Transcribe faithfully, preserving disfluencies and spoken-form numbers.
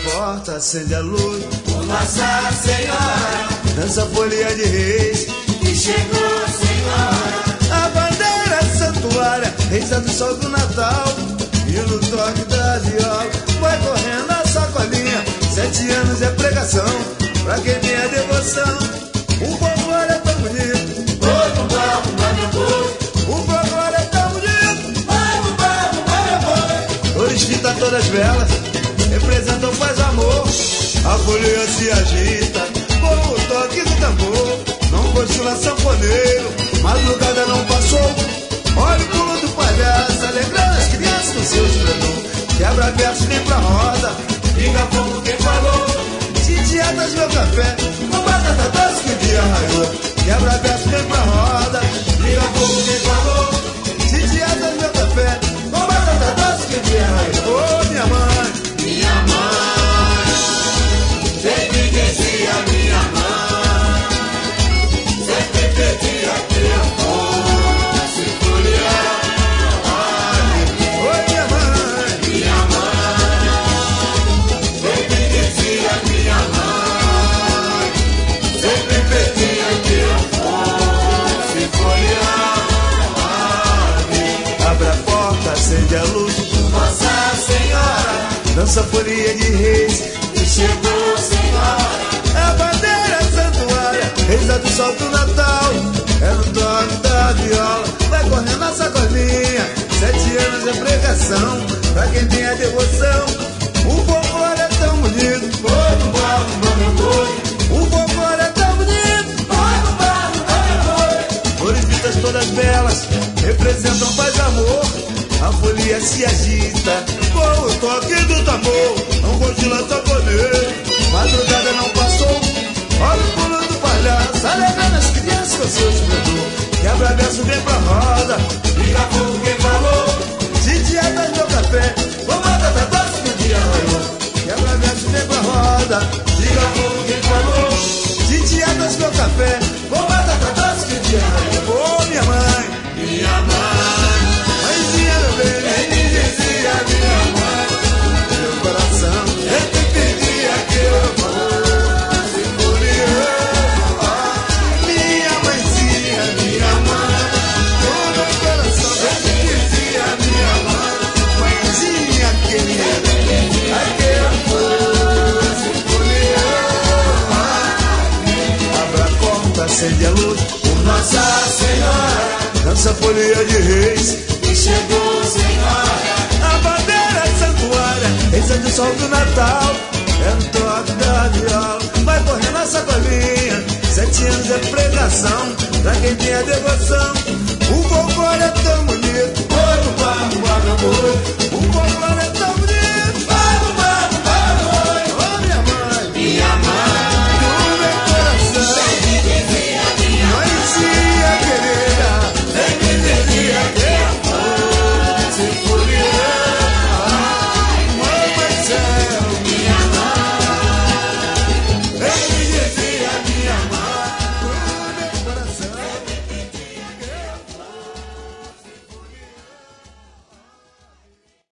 porta, acende a luz. Por Nossa Senhora, Dança a folia de reis. que chegou, Senhora. A bandeira santuária, reisa do sol do Natal. E no toque da viola vai correndo a sacolinha. Sete anos é pregação pra quem tem a devoção. O povo olha tão bonito. Oi, bumbá, bumbá, meu boi. O povo olha tão bonito. Oi, bumbá, bumbá, meu boi. Cores fitas, todas velas representam paz e amor. A folia se agita com o toque do tambor. Não cochila sanfoneiro, madrugada não passou. Olha o pulo do palhaço, alegrando as crianças com seu esplendor. Quebra verso, vem pra roda, Diga como quem falou. titiatas meu café, com batata doce que o dia raiou. Quebra verso, vem pra roda, Diga como quem falou. titiatas meu café, com batata doce que o dia raiou. Ô minha mãe, Minha mãe, sempre dizia minha mãe. Sempre pedia que eu fosse foliar. ô minha mãe, Minha mãe, sempre dizia minha mãe. Sempre pedia que eu fosse foliar. abre a porta, acende a luz. Nossa Senhora, Dança a folia de reis. que chegou, Senhora. A bandeira santuária, reisa do sol do Natal. É no toque da viola, vai correndo a sacolinha. Sete anos é pregação pra quem tem a devoção. O povo olha tão bonito. Oi, bumbá, bumbá, meu boi. O povo olha tão bonito. Oi, bumbá, bumbá, meu boi. Cores fitas todas belas representam paz e amor. A folia se agita com o toque do tambor. Não cochila sanfoneiro, madrugada não passou. Olha o pulo do palhaço, alegrando as crianças com seu esplendor. Quebra verso, vem pra roda, Diga como quem falou. titiatas meu café, com batata doce que o dia raiou. Quebra verso, vem pra roda, Diga como quem falou. titiatas meu café, com batata doce que o dia raiou. Ô minha mãe, Minha mãe, mãezinha meu bem, sempre dizia minha mãe. meu coração Sempre pedia que eu fosse foliar. minha mãezinha, Minha mãe, o meu coração sempre dizia minha mãe. mãezinha querida, Ai, que eu fosse foliar. abra a porta, acende a luz. Por Nossa Senhora, Dança a folia de reis. que chegou, Senhora. A bandeira santuária, reisa do sol do Natal. É no toque da viola, vai correndo a sacolinha. Sete anos é pregação pra quem tem a devoção.